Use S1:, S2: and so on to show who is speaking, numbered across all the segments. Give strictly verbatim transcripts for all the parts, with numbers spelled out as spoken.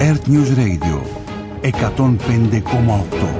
S1: Earth News Radio εκατόν πέντε κόμμα οκτώ.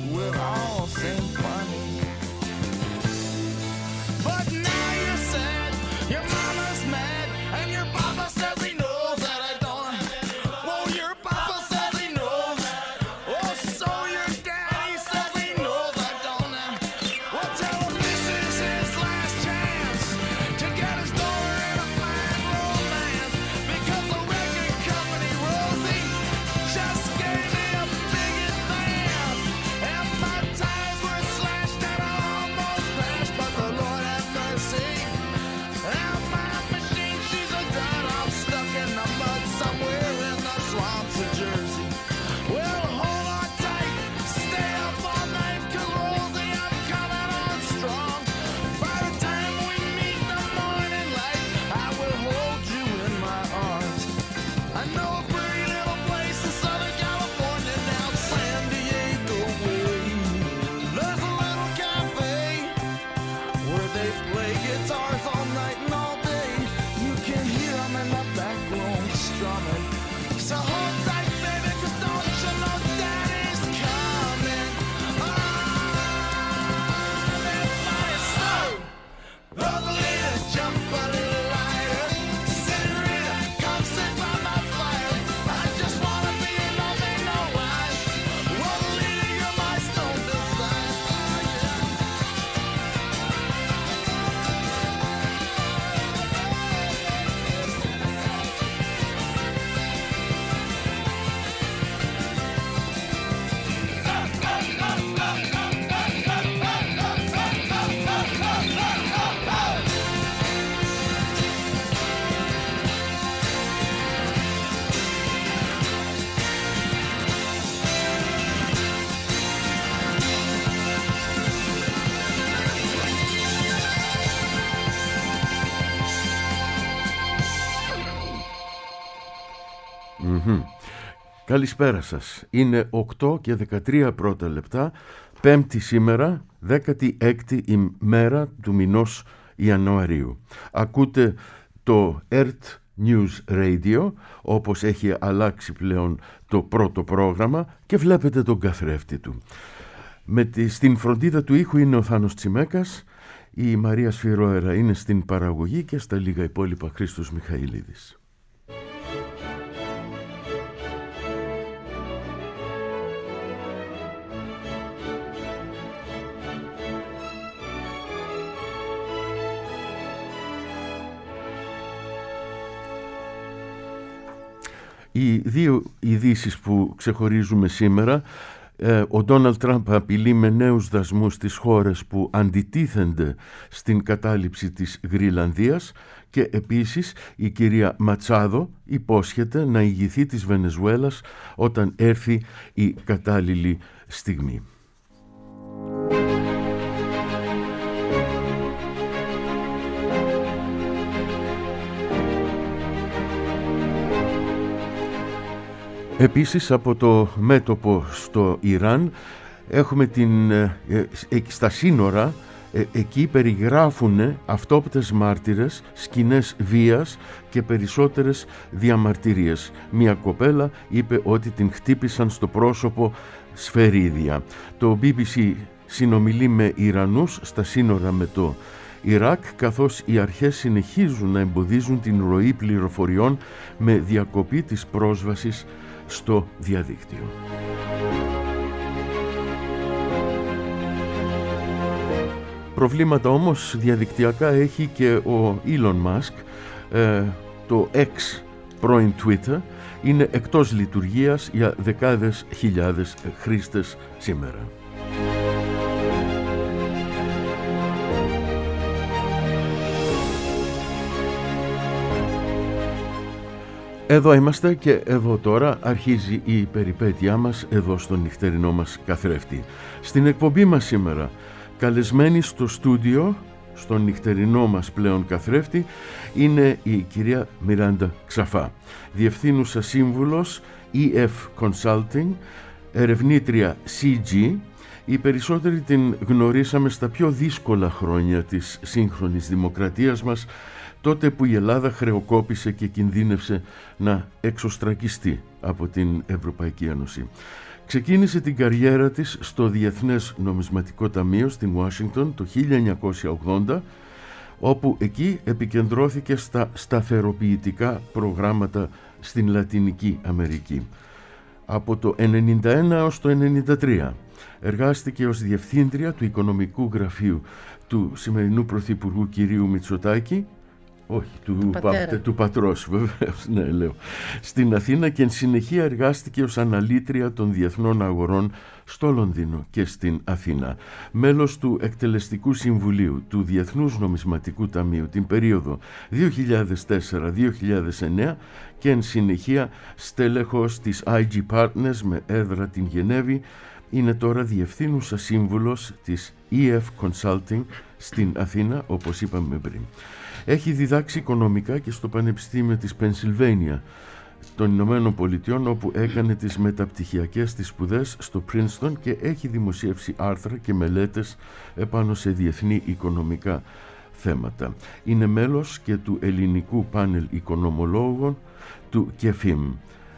S2: But now you're sad. Mm-hmm. Καλησπέρα σας. Είναι οκτώ και δεκατρία πρώτα λεπτά, Πέμπτη σήμερα, δέκατη έκτη ημέρα του μηνός Ιανουαρίου. Ακούτε το ΕΡΤ News Radio, όπως έχει αλλάξει πλέον το πρώτο πρόγραμμα, και βλέπετε τον καθρέφτη του. Με τη, στην φροντίδα του ήχου είναι ο Θάνος Τσιμέκας, η Μαρία Σφυρόερα είναι στην παραγωγή και στα λίγα υπόλοιπα Χρήστος Μιχαηλίδης. Οι δύο ειδήσεις που ξεχωρίζουμε σήμερα: ο Ντόναλντ Τραμπ απειλεί με νέους δασμούς στις χώρες που αντιτίθενται στην κατάληψη της Γροιλανδίας, και επίσης η κυρία Ματσάδο υπόσχεται να ηγηθεί της Βενεζουέλας όταν έρθει η κατάλληλη στιγμή. Επίσης από το μέτωπο στο Ιράν έχουμε την, ε, ε, στα σύνορα, ε, εκεί περιγράφουν αυτόπτες μάρτυρες σκηνές βίας και περισσότερες διαμαρτυρίες. Μια κοπέλα είπε ότι την χτύπησαν στο πρόσωπο σφαιρίδια. Το μπι μπι σι συνομιλεί με Ιρανούς στα σύνορα με το Ιράκ, καθώς οι αρχές συνεχίζουν να εμποδίζουν την ροή πληροφοριών με διακοπή της πρόσβασης στο διαδίκτυο. Προβλήματα όμως διαδικτυακά έχει και ο Elon Musk. ε, το X, πρώην Twitter, είναι εκτός λειτουργίας για δεκάδες χιλιάδες χρήστες σήμερα. Εδώ είμαστε και εδώ τώρα αρχίζει η περιπέτειά μας εδώ στο νυχτερινό μας καθρέφτη. Στην εκπομπή μας σήμερα, καλεσμένη στο στούντιο, στο νυχτερινό μας πλέον καθρέφτη, είναι η κυρία Μιράντα Ξαφά, διευθύνουσα σύμβουλος ι εφ Consulting, ερευνήτρια σι τζι. Οι περισσότεροι την γνωρίσαμε στα πιο δύσκολα χρόνια της σύγχρονης δημοκρατίας μας, τότε που η Ελλάδα χρεοκόπησε και κινδύνευσε να εξωστρακιστεί από την Ευρωπαϊκή Ένωση. Ξεκίνησε την καριέρα της στο Διεθνές Νομισματικό Ταμείο στην Ουάσιγκτον το χίλια εννιακόσια ογδόντα, όπου εκεί επικεντρώθηκε στα σταθεροποιητικά προγράμματα στην Λατινική Αμερική. Από το ενενήντα ένα έως το ενενήντα τρία εργάστηκε ως διευθύντρια του Οικονομικού Γραφείου του σημερινού Πρωθυπουργού κυρίου Μητσοτάκη, όχι, του, του, πα, του πατρός βεβαίως, ναι, λέω, στην Αθήνα, και εν συνεχεία εργάστηκε ως αναλύτρια των διεθνών αγορών στο Λονδίνο και στην Αθήνα. Μέλος του Εκτελεστικού Συμβουλίου του Διεθνούς Νομισματικού Ταμείου την περίοδο δύο χιλιάδες τέσσερα με δύο χιλιάδες εννέα και εν συνεχεία στέλεχος της άι τζι Partners με έδρα την Γενέβη. Είναι τώρα διευθύνουσα σύμβουλος της ι εφ Consulting στην Αθήνα, όπως είπαμε πριν. Έχει διδάξει οικονομικά και στο Πανεπιστήμιο της Πενσιλβάνια των Ηνωμένων Πολιτειών, όπου έκανε τις μεταπτυχιακές της σπουδές στο Princeton, και έχει δημοσιεύσει άρθρα και μελέτες επάνω σε διεθνή οικονομικά θέματα. Είναι μέλος και του ελληνικού πάνελ οικονομολόγων του ΚΕΦΙΜ.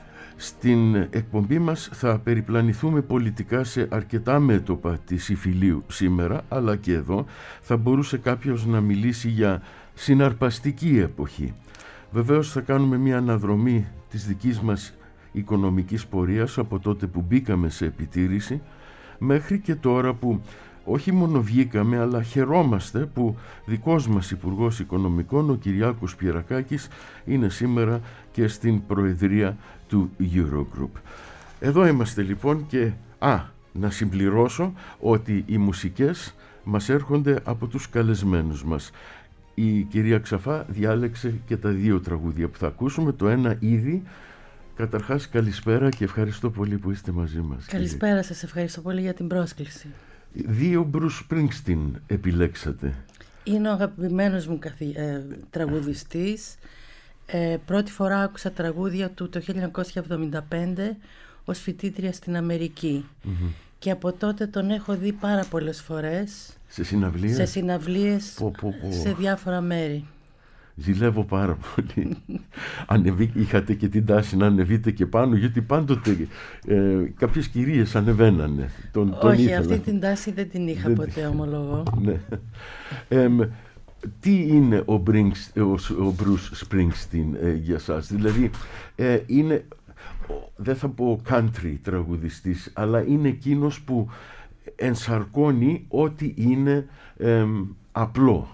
S2: Στην εκπομπή μας θα περιπλανηθούμε πολιτικά σε αρκετά μέτωπα της υφηλίου σήμερα, αλλά και εδώ θα μπορούσε κάποιος να μιλήσει για συναρπαστική εποχή. Βεβαίως θα κάνουμε μια αναδρομή της δικής μας οικονομικής πορείας από τότε που μπήκαμε σε επιτήρηση μέχρι και τώρα που όχι μόνο βγήκαμε, αλλά χαιρόμαστε που δικός μας Υπουργός Οικονομικών, ο Κυριάκος Πιερακάκης, είναι σήμερα και στην Προεδρία του Eurogroup. Εδώ είμαστε λοιπόν, και α, να συμπληρώσω ότι οι μουσικές μας έρχονται από τους καλεσμένους μας. Η κυρία Ξαφά διάλεξε και τα δύο τραγούδια που θα ακούσουμε, το ένα ήδη. Καταρχάς καλησπέρα και ευχαριστώ πολύ που είστε μαζί μας.
S3: Καλησπέρα κύριε. Σας ευχαριστώ πολύ για την πρόσκληση.
S2: Δύο Bruce Springsteen επιλέξατε.
S3: Είναι ο αγαπημένος μου καθη... ε, τραγουδιστής. Ε, πρώτη φορά άκουσα τραγούδια του το χίλια εννιακόσια εβδομήντα πέντε ως φοιτήτρια στην Αμερική. Mm-hmm. Και από τότε τον έχω δει πάρα πολλές φορές.
S2: Σε συναυλίες?
S3: Σε συναυλίες, πω, πω, πω. σε διάφορα μέρη.
S2: Ζηλεύω πάρα πολύ. Ανεβεί, είχατε και την τάση να ανεβείτε και πάνω, γιατί πάντοτε ε, κάποιες κυρίες ανεβαίνανε. Τον, τον
S3: Όχι,
S2: ήθελα.
S3: Αυτή την τάση δεν την είχα δεν... ποτέ, ομολογώ.
S2: Ναι. Ε, τι είναι ο, Brings, ο, ο Bruce Springsteen ε, για σας? Δηλαδή ε, είναι, δεν θα πω country τραγουδιστής, αλλά είναι εκείνος που ενσαρκώνει ό,τι είναι ε, απλό.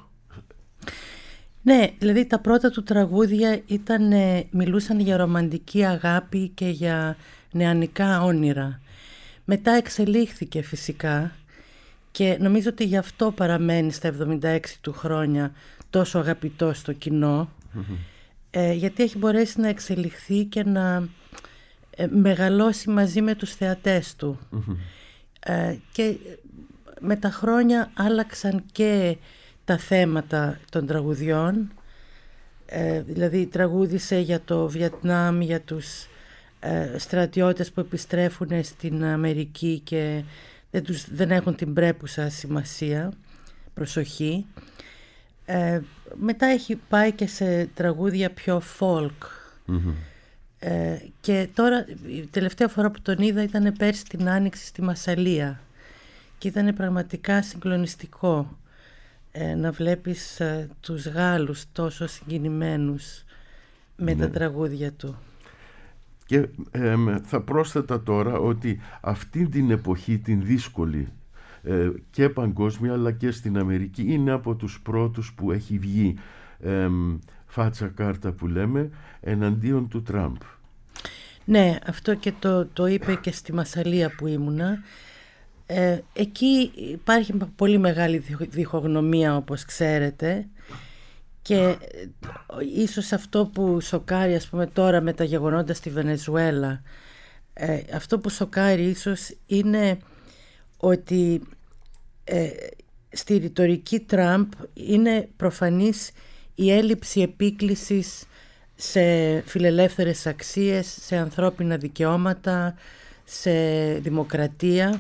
S3: Ναι, δηλαδή τα πρώτα του τραγούδια ήταν, μιλούσαν για ρομαντική αγάπη και για νεανικά όνειρα. Μετά εξελίχθηκε φυσικά και νομίζω ότι γι' αυτό παραμένει στα εβδομήντα έξι του χρόνια τόσο αγαπητό στο κοινό, mm-hmm. ε, γιατί έχει μπορέσει να εξελιχθεί και να ε, μεγαλώσει μαζί με τους θεατές του. Mm-hmm. Ε, και με τα χρόνια άλλαξαν και τα θέματα των τραγουδιών, ε, δηλαδή τραγούδισε για το Βιετνάμ, για τους ε, στρατιώτες που επιστρέφουν στην Αμερική και δεν, τους, δεν έχουν την πρέπουσα σημασία, προσοχή. Ε, μετά έχει πάει και σε τραγούδια πιο folk. Mm-hmm. Ε, και τώρα η τελευταία φορά που τον είδα ήταν πέρσι την Άνοιξη στη Μασσαλία και ήταν πραγματικά συγκλονιστικό ε, να βλέπεις ε, τους Γάλλους τόσο συγκινημένους με ναι. τα τραγούδια του.
S2: Και ε, θα πρόσθετα τώρα ότι αυτή την εποχή την δύσκολη ε, και παγκόσμια αλλά και στην Αμερική είναι από τους πρώτους που έχει βγει ε, φάτσα κάρτα που λέμε εναντίον του Τραμπ.
S3: Ναι, αυτό και το, το είπε και στη Μασσαλία που ήμουνα. Ε, εκεί υπάρχει πολύ μεγάλη διχογνωμία όπως ξέρετε και ίσως αυτό που σοκάρει ας πούμε τώρα με τα γεγονότα στη Βενεζουέλα, ε, αυτό που σοκάρει ίσως είναι ότι ε, στη ρητορική Τραμπ είναι προφανής η έλλειψη επίκλησης σε φιλελεύθερες αξίες, σε ανθρώπινα δικαιώματα, σε δημοκρατία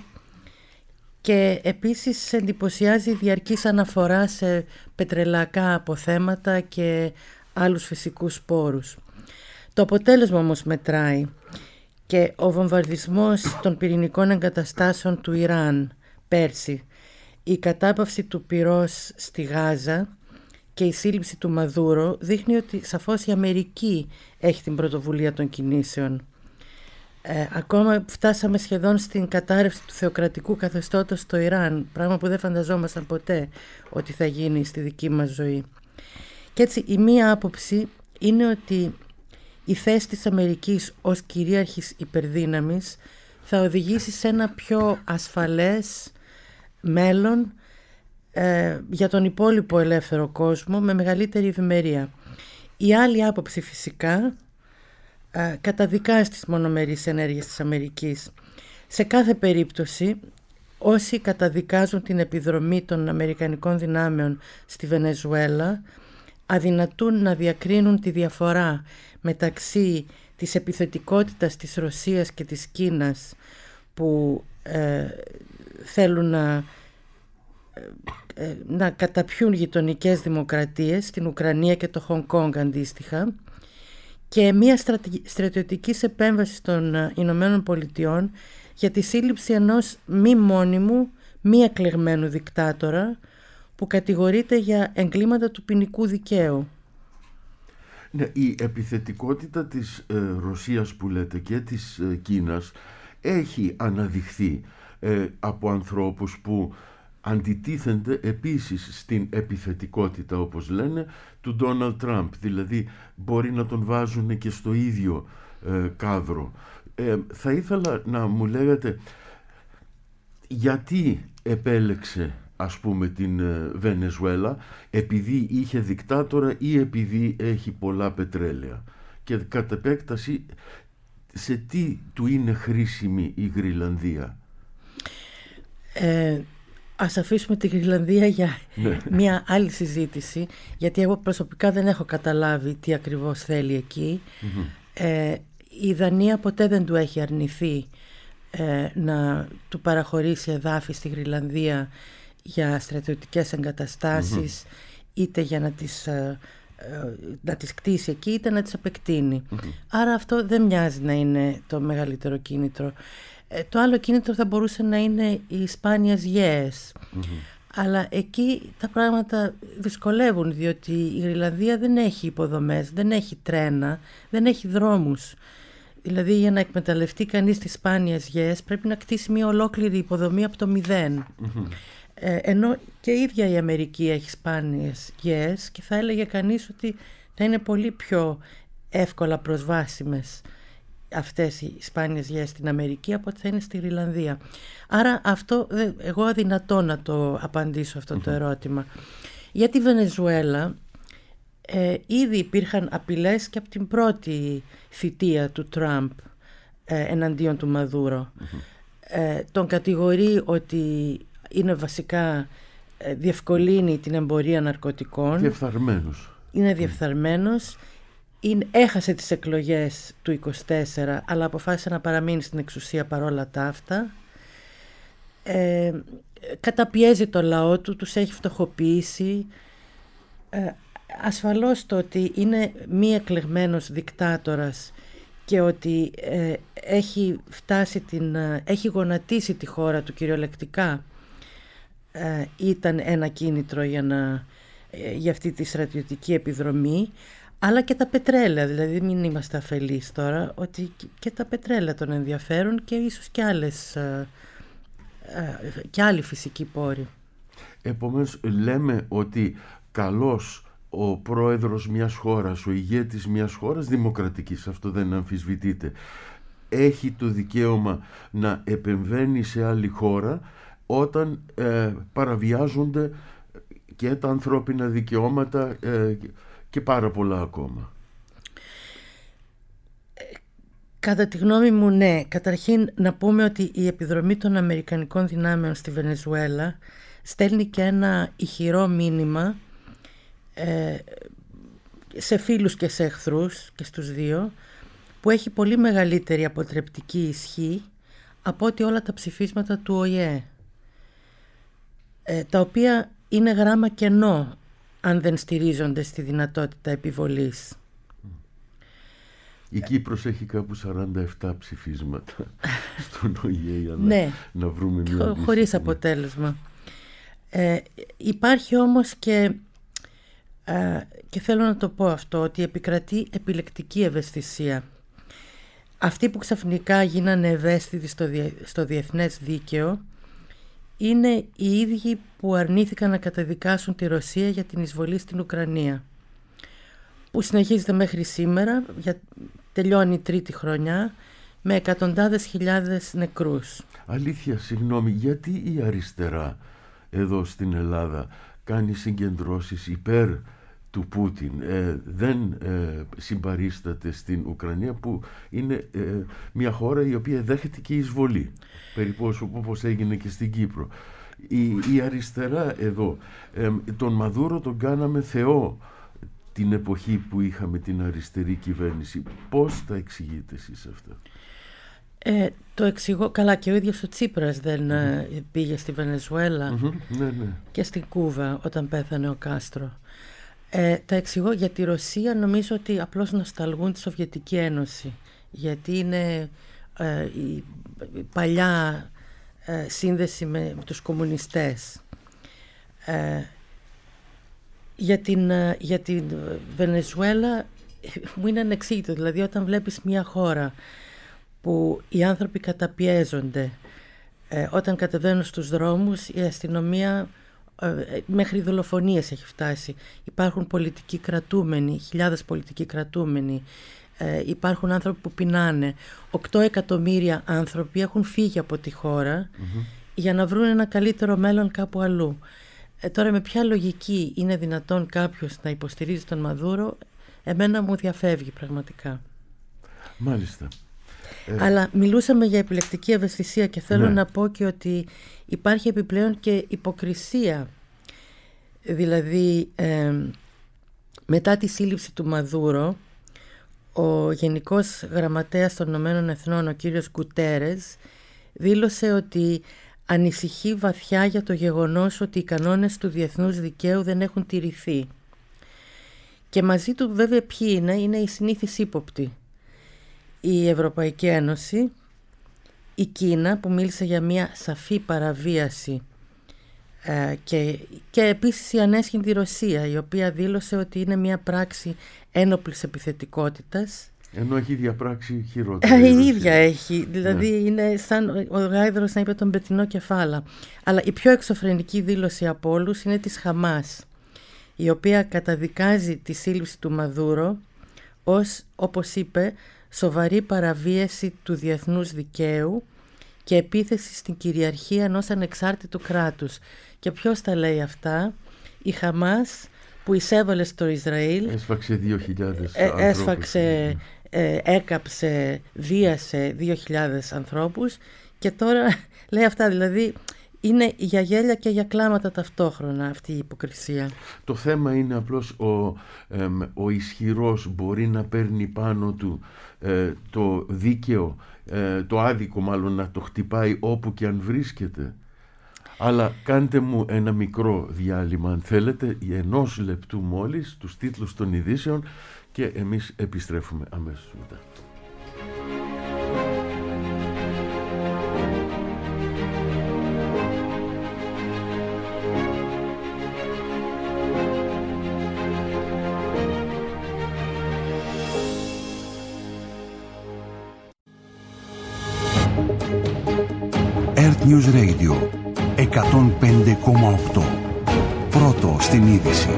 S3: και επίσης εντυπωσιάζει διαρκής αναφορά σε πετρελαϊκά αποθέματα και άλλους φυσικούς πόρους. Το αποτέλεσμα όμως μετράει και ο βομβαρδισμός των πυρηνικών εγκαταστάσεων του Ιράν πέρσι, η κατάπαυση του πυρός στη Γάζα και η σύλληψη του Μαδούρο δείχνει ότι σαφώς η Αμερική έχει την πρωτοβουλία των κινήσεων. Ε, ακόμα φτάσαμε σχεδόν στην κατάρρευση του θεοκρατικού καθεστώτος στο Ιράν, πράγμα που δεν φανταζόμασταν ποτέ ότι θα γίνει στη δική μας ζωή. Και έτσι η μία άποψη είναι ότι η θέση της Αμερικής ως κυρίαρχης υπερδύναμης θα οδηγήσει σε ένα πιο ασφαλές μέλλον ε, για τον υπόλοιπο ελεύθερο κόσμο με μεγαλύτερη ευημερία. Η άλλη άποψη φυσικά ε, καταδικάζει τις μονομερείς ενέργειες της Αμερικής. Σε κάθε περίπτωση όσοι καταδικάζουν την επιδρομή των αμερικανικών δυνάμεων στη Βενεζουέλα αδυνατούν να διακρίνουν τη διαφορά μεταξύ της επιθετικότητας της Ρωσίας και της Κίνας που ε, θέλουν να, ε, να καταπιούν γειτονικές δημοκρατίες στην Ουκρανία και το Χονγκ Κονγκ αντίστοιχα και μια στρατιωτικής επέμβαση των Ηνωμένων Πολιτειών για τη σύλληψη ενός μη μόνιμου, μη εκλεγμένου δικτάτορα που κατηγορείται για εγκλήματα του ποινικού δικαίου.
S2: Ναι, η επιθετικότητα της ε, Ρωσίας που λέτε και της ε, Κίνας έχει αναδειχθεί ε, από ανθρώπους που αντιτίθενται επίσης στην επιθετικότητα όπως λένε του Ντόναλντ Τραμπ, δηλαδή μπορεί να τον βάζουν και στο ίδιο ε, κάδρο. Ε, θα ήθελα να μου λέγατε γιατί επέλεξε ας πούμε την Βενεζουέλα, επειδή είχε δικτάτορα ή επειδή έχει πολλά πετρέλαια και κατ' επέκταση σε τι του είναι χρήσιμη η Γροιλανδία.
S3: Ε, Ας αφήσουμε τη Γροιλανδία για μια άλλη συζήτηση, γιατί εγώ προσωπικά δεν έχω καταλάβει τι ακριβώς θέλει εκεί. Mm-hmm. Ε, η Δανία ποτέ δεν του έχει αρνηθεί ε, να του παραχωρήσει εδάφη στη Γροιλανδία για στρατιωτικές εγκαταστάσεις, mm-hmm. είτε για να τις, ε, ε, να τις κτίσει εκεί, είτε να τις επεκτείνει. Mm-hmm. Άρα αυτό δεν μοιάζει να είναι το μεγαλύτερο κίνητρο. Ε, το άλλο κίνητρο θα μπορούσε να είναι οι σπάνιες γέες. Mm-hmm. Αλλά εκεί τα πράγματα δυσκολεύουν, διότι η Γροιλανδία δεν έχει υποδομές, δεν έχει τρένα, δεν έχει δρόμους. Δηλαδή για να εκμεταλλευτεί κανείς τις σπάνιες γέες πρέπει να κτίσει μια ολόκληρη υποδομή από το μηδέν. Mm-hmm. Ε, ενώ και η ίδια η Αμερική έχει σπάνιες γέες και θα έλεγε κανείς ότι θα είναι πολύ πιο εύκολα προσβάσιμες αυτές οι σπάνιες γέες στην Αμερική από ότι θα είναι στη Γροιλανδία. Άρα αυτό, εγώ αδυνατό να το απαντήσω αυτό το ερώτημα. Για τη Βενεζουέλα ε, ήδη υπήρχαν απειλές και από την πρώτη θητεία του Τραμπ ε, εναντίον του Μαδούρο. Ε, τον κατηγορεί ότι είναι βασικά ε, διευκολύνει την εμπορία ναρκωτικών.
S2: Διεφθαρμένος.
S3: Είναι διεφθαρμένος. Είναι, έχασε τις εκλογές του είκοσι τέσσερα, αλλά αποφάσισε να παραμείνει στην εξουσία παρόλα τα αυτά. Ε, καταπιέζει το λαό του, τους έχει φτωχοποιήσει. Ε, ασφαλώς το ότι είναι μη εκλεγμένος δικτάτορας και ότι ε, έχει φτάσει την, ε, έχει γονατίσει τη χώρα του κυριολεκτικά, ε, ήταν ένα κίνητρο για, να, ε, για αυτή τη στρατιωτική επιδρομή. Αλλά και τα πετρέλαια, δηλαδή μην είμαστε αφελείς τώρα, ότι και τα πετρέλαια τον ενδιαφέρουν και ίσως και, άλλες, και άλλοι φυσικοί πόροι.
S2: Επομένως λέμε ότι καλώς ο πρόεδρος μιας χώρας, ο ηγέτης μιας χώρας δημοκρατικής, αυτό δεν αμφισβητείται, έχει το δικαίωμα να επεμβαίνει σε άλλη χώρα όταν ε, παραβιάζονται και τα ανθρώπινα δικαιώματα ε, και πάρα πολλά ακόμα.
S3: Κατά τη γνώμη μου, ναι. Καταρχήν να πούμε ότι η επιδρομή των αμερικανικών δυνάμεων στη Βενεζουέλα στέλνει και ένα ηχηρό μήνυμα ε, σε φίλους και σε εχθρούς και στους δύο, που έχει πολύ μεγαλύτερη αποτρεπτική ισχύ από ότι όλα τα ψηφίσματα του Ο Η Ε, ε, τα οποία είναι γράμμα κενό αν δεν στηρίζονται στη δυνατότητα επιβολής.
S2: Η Κύπρος έχει κάπου σαράντα επτά ψηφίσματα στον Ο Η Ε για να,
S3: ναι,
S2: να βρούμε μια λύση.
S3: Χωρίς αποτέλεσμα. Ε, υπάρχει όμως και, ε, και θέλω να το πω αυτό, ότι επικρατεί επιλεκτική ευαισθησία. Αυτοί που ξαφνικά γίνανε ευαίσθητοι στο, διε, στο διεθνές δίκαιο είναι οι ίδιοι που αρνήθηκαν να καταδικάσουν τη Ρωσία για την εισβολή στην Ουκρανία, που συνεχίζεται μέχρι σήμερα, για, τελειώνει η τρίτη χρονιά, με εκατοντάδες χιλιάδες νεκρούς.
S2: Αλήθεια, συγγνώμη, γιατί η αριστερά εδώ στην Ελλάδα κάνει συγκεντρώσεις υπέρ του Πούτιν, ε, δεν ε, συμπαρίσταται στην Ουκρανία, που είναι ε, μια χώρα η οποία δέχεται και εισβολή, περίπου όπως έγινε και στην Κύπρο. Η, η αριστερά εδώ, ε, τον Μαδούρο τον κάναμε θεό την εποχή που είχαμε την αριστερή κυβέρνηση. Πώς τα εξηγείτε εσείς αυτά?
S3: Ε, το εξηγώ καλά, και ο ίδιος ο Τσίπρας δεν mm-hmm. πήγε στη Βενεζουέλα mm-hmm. ναι, ναι. και στην Κούβα όταν πέθανε ο Κάστρο. Ε, τα εξηγώ για τη Ρωσία. Νομίζω ότι απλώς νοσταλγούν τη Σοβιετική Ένωση, γιατί είναι ε, η, η παλιά ε, σύνδεση με, με τους κομμουνιστές. Ε, για, την, για την Βενεζουέλα μου είναι ανεξήγητο. Δηλαδή όταν βλέπεις μια χώρα που οι άνθρωποι καταπιέζονται, ε, όταν κατεβαίνουν στους δρόμους η αστυνομία ε, μέχρι δολοφονίες έχει φτάσει, υπάρχουν πολιτικοί κρατούμενοι, χιλιάδες πολιτικοί κρατούμενοι, ε, υπάρχουν άνθρωποι που πεινάνε, οκτώ εκατομμύρια άνθρωποι έχουν φύγει από τη χώρα mm-hmm. για να βρουν ένα καλύτερο μέλλον κάπου αλλού. Ε, τώρα με ποια λογική είναι δυνατόν κάποιος να υποστηρίζει τον Μαδούρο, εμένα μου διαφεύγει πραγματικά.
S2: Μάλιστα. Ε,
S3: Αλλά μιλούσαμε για επιλεκτική ευαισθησία και θέλω
S2: ναι.
S3: να πω και ότι υπάρχει επιπλέον και υποκρισία. Δηλαδή, ε, μετά τη σύλληψη του Μαδούρο, ο Γενικός Γραμματέας των Ηνωμένων Εθνών, ο κύριος Γκουτέρες, δήλωσε ότι ανησυχεί βαθιά για το γεγονός ότι οι κανόνες του διεθνούς δικαίου δεν έχουν τηρηθεί. Και μαζί του βέβαια ποιοι είναι, είναι οι συνήθεις ύποπτοι. Η Ευρωπαϊκή Ένωση, η Κίνα που μίλησε για μια σαφή παραβίαση ε, και, και επίσης η ανέσχυντη Ρωσία, η οποία δήλωσε ότι είναι μια πράξη ένοπλης επιθετικότητας.
S2: Ενώ έχει διαπράξει χειρότερα.
S3: Ε,
S2: η
S3: η
S2: Ρωσία.
S3: ίδια έχει, δηλαδή ναι. Είναι σαν ο γάιδρος να είπε τον πετεινό κεφάλα. Αλλά η πιο εξωφρενική δήλωση από όλους είναι της Χαμάς, η οποία καταδικάζει τη σύλληψη του Μαδούρο ως, όπως είπε, σοβαρή παραβίαση του διεθνούς δικαίου και επίθεση στην κυριαρχία ενός ανεξάρτητου κράτους. Και ποιος τα λέει αυτά? Η Χαμάς που εισέβαλε στο Ισραήλ,
S2: έσφαξε δύο χιλιάδες
S3: ε,
S2: ανθρώπους.
S3: Έσφαξε, ε, έκαψε, βίασε δύο χιλιάδες ανθρώπους και τώρα λέει αυτά. Δηλαδή είναι για γέλια και για κλάματα ταυτόχρονα αυτή η υποκρισία.
S2: Το θέμα είναι απλώς ο, ε, ο ισχυρός μπορεί να παίρνει πάνω του ε, το δίκαιο, ε, το άδικο μάλλον, να το χτυπάει όπου και αν βρίσκεται. Αλλά κάντε μου ένα μικρό διάλειμμα αν θέλετε, ενός λεπτού μόλις, τους τίτλους των ειδήσεων και εμείς επιστρέφουμε αμέσως μετά.
S1: Earth News Radio εκατόν πέντε κόμμα οκτώ. Πρώτο στην είδηση.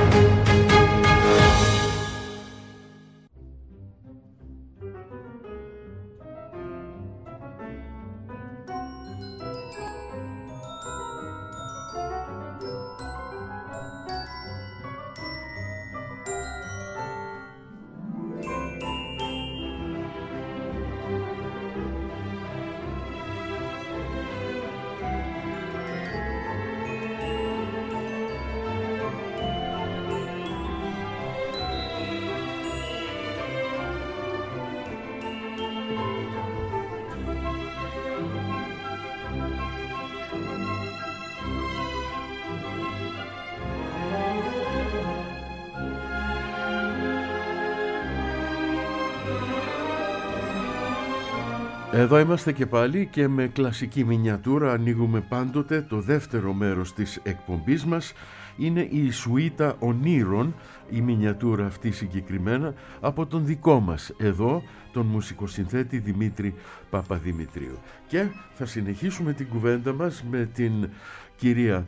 S2: Εδώ είμαστε και πάλι και με κλασική μινιατούρα ανοίγουμε πάντοτε το δεύτερο μέρος της εκπομπής μας. Είναι η Σουίτα Ονείρων, η μινιατούρα αυτή συγκεκριμένα, από τον δικό μας εδώ, τον μουσικοσυνθέτη Δημήτρη Παπαδημητρίου. Και θα συνεχίσουμε την κουβέντα μας με την κυρία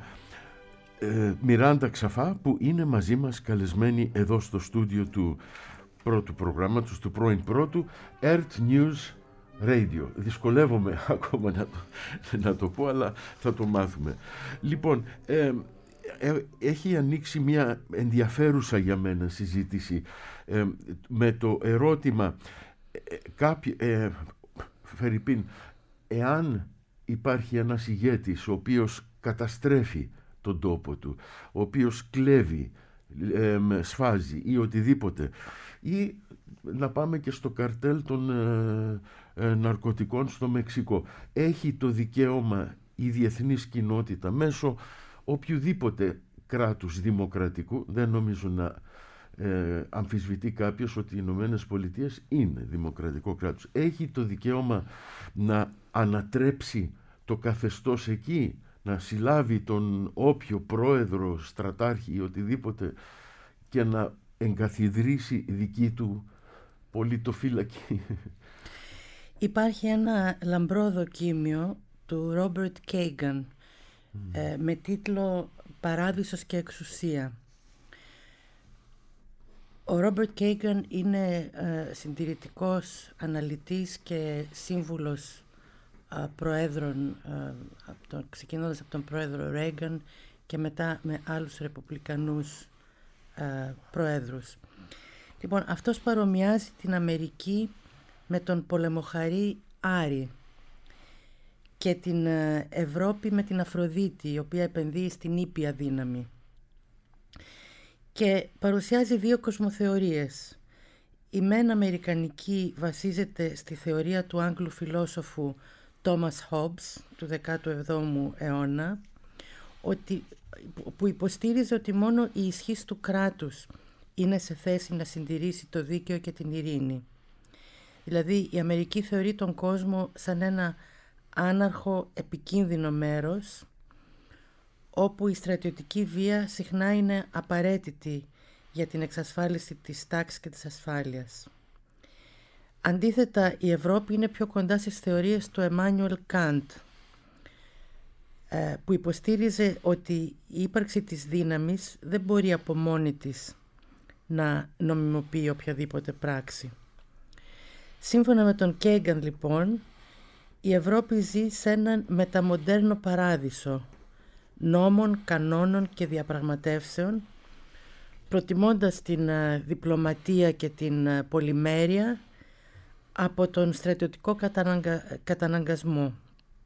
S2: ε, Μιράντα Ξαφά, που είναι μαζί μας καλεσμένη εδώ στο στούντιο του πρώτου προγράμματος, του πρώην πρώτου, Earth News Radio. Δυσκολεύομαι ακόμα να το, να το πω, αλλά θα το μάθουμε. Λοιπόν, ε, ε, έχει ανοίξει μια ενδιαφέρουσα για μένα συζήτηση ε, με το ερώτημα ε, κάποιοι, ε, Φερρυπίν, εάν υπάρχει ένας ηγέτης ο οποίος καταστρέφει τον τόπο του, ο οποίος κλέβει, ε, σφάζει ή οτιδήποτε, ή να πάμε και στο καρτέλ των ε, ε, ναρκωτικών στο Μεξικό, έχει το δικαίωμα η διεθνής κοινότητα μέσω οποιοδήποτε κράτους δημοκρατικού, δεν νομίζω να ε, αμφισβητεί κάποιος ότι οι Ηνωμένες Πολιτείες είναι δημοκρατικό κράτος, έχει το δικαίωμα να ανατρέψει το καθεστώς εκεί, να συλλάβει τον όποιο πρόεδρο, στρατάρχη ή οτιδήποτε και να εγκαθιδρύσει δική του πολιτοφύλακη.
S3: Υπάρχει ένα λαμπρό δοκίμιο του Ρόμπερτ Κέιγκαν mm. ε, με τίτλο «Παράδεισος και εξουσία». Ο Ρόμπερτ Κέιγκαν είναι ε, συντηρητικός αναλυτής και σύμβουλος ε, προέδρων, ε, από τον, ξεκινώντας από τον πρόεδρο Ρέγκαν και μετά με άλλους ρεπουμπλικανούς ε, προέδρους. Λοιπόν, αυτός παρομοιάζει την Αμερική με τον πολεμοχαρή Άρη και την Ευρώπη με την Αφροδίτη, η οποία επενδύει στην ήπια δύναμη. Και παρουσιάζει δύο κοσμοθεωρίες. Η μεν αμερικανική βασίζεται στη θεωρία του Άγγλου φιλόσοφου Τόμας Χόμπς του δέκατου εβδόμου αιώνα, ότι, που υποστήριζε ότι μόνο η ισχύς του κράτους είναι σε θέση να συντηρήσει το δίκαιο και την ειρήνη. Δηλαδή η Αμερική θεωρεί τον κόσμο σαν ένα άναρχο επικίνδυνο μέρος, όπου η στρατιωτική βία συχνά είναι απαραίτητη για την εξασφάλιση της τάξης και της ασφάλειας. Αντίθετα, η Ευρώπη είναι πιο κοντά στις θεωρίες του Εμμάνιουελ Καντ, που υποστήριζε ότι η ύπαρξη της δύναμης δεν μπορεί από μόνη της να νομιμοποιεί οποιαδήποτε πράξη. Σύμφωνα με τον Κέγκαν, λοιπόν, η Ευρώπη ζει σε έναν μεταμοντέρνο παράδεισο νόμων, κανόνων και διαπραγματεύσεων, προτιμώντας την διπλωματία και την πολυμέρεια από τον στρατιωτικό καταναγκα... καταναγκασμό.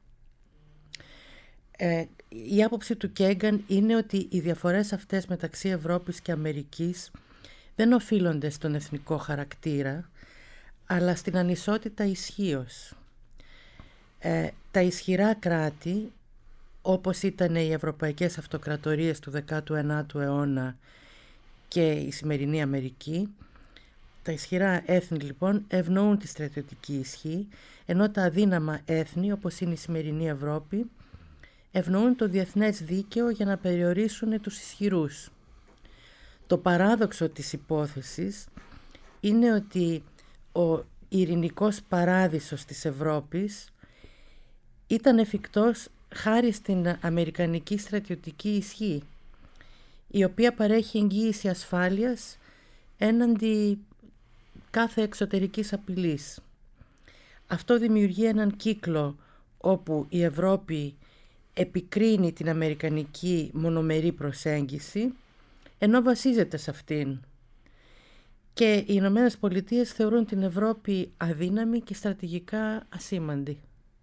S3: Ε, η άποψη του Κέγκαν είναι ότι οι διαφορές αυτές μεταξύ Ευρώπης και Αμερικής δεν οφείλονται στον εθνικό χαρακτήρα, αλλά στην ανισότητα ισχύως. Ε, τα ισχυρά κράτη, όπως ήταν οι ευρωπαϊκές αυτοκρατορίες του δέκατου ένατου αιώνα και η σημερινή Αμερική, τα ισχυρά έθνη λοιπόν ευνοούν τη στρατιωτική ισχύ, ενώ τα αδύναμα έθνη, όπως είναι η σημερινή Ευρώπη, ευνοούν το διεθνές δίκαιο για να περιορίσουν τους ισχυρούς. Το παράδοξο της υπόθεσης είναι ότι ο ειρηνικός παράδεισος της Ευρώπης ήταν εφικτός χάρη στην αμερικανική στρατιωτική ισχύ, η οποία παρέχει εγγύηση ασφάλειας έναντι κάθε εξωτερικής απειλής. Αυτό δημιουργεί έναν κύκλο όπου η Ευρώπη επικρίνει την αμερικανική μονομερή προσέγγιση, ενώ βασίζεται σε αυτήν. Και οι Ηνωμένες Πολιτείες θεωρούν την Ευρώπη αδύναμη και στρατηγικά ασήμαντη.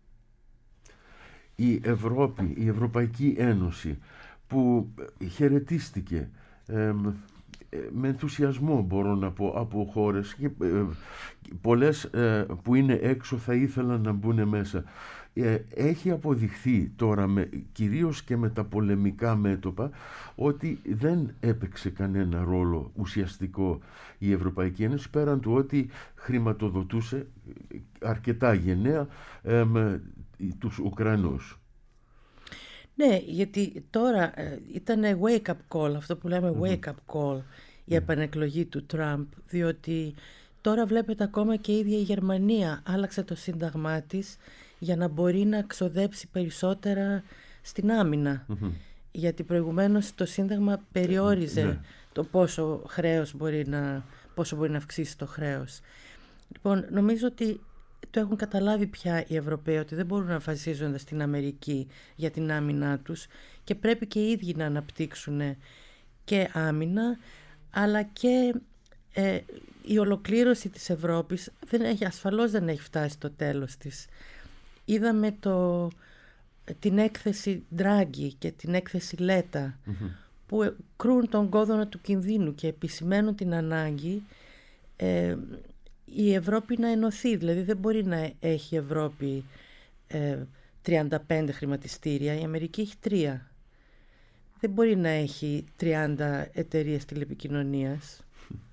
S2: Η Ευρώπη, η Ευρωπαϊκή Ένωση, που χαιρετίστηκε ε, με ενθουσιασμό, μπορώ να πω, από χώρες και ε, πολλές ε, που είναι έξω θα ήθελαν να μπουν μέσα. Ε, έχει αποδειχθεί τώρα, με, κυρίως και με τα πολεμικά μέτωπα, ότι δεν έπαιξε κανένα ρόλο ουσιαστικό η Ευρωπαϊκή Ένωση, πέραν του ότι χρηματοδοτούσε αρκετά γενναία ε, με, τους Ουκρανούς.
S3: Ναι, γιατί τώρα ε, ήταν wake-up call, αυτό που λέμε wake-up call, η επανεκλογή του Τραμπ, διότι τώρα βλέπετε ακόμα και η ίδια η Γερμανία άλλαξε το σύνταγμά της για να μπορεί να ξοδέψει περισσότερα στην άμυνα. Mm-hmm. Γιατί προηγουμένως το σύνταγμα περιόριζε mm-hmm. το πόσο χρέος μπορεί να, πόσο μπορεί να αυξήσει το χρέος. Λοιπόν, νομίζω ότι το έχουν καταλάβει πια οι Ευρωπαίοι ότι δεν μπορούν να βασίζονται στην Αμερική για την άμυνά τους και πρέπει και οι ίδιοι να αναπτύξουν και άμυνα, αλλά και ε, η ολοκλήρωση της Ευρώπης δεν έχει, ασφαλώς δεν έχει φτάσει στο τέλος της. Είδαμε το, την έκθεση Ντράγκη και την έκθεση Λέτα mm-hmm. που κρούν τον κόδωνα του κινδύνου και επισημαίνουν την ανάγκη ε, η Ευρώπη να ενωθεί. Δηλαδή δεν μπορεί να έχει η Ευρώπη ε, τριάντα πέντε χρηματιστήρια, η Αμερική έχει τρία. Δεν μπορεί να έχει τριάντα εταιρείες τηλεπικοινωνίας.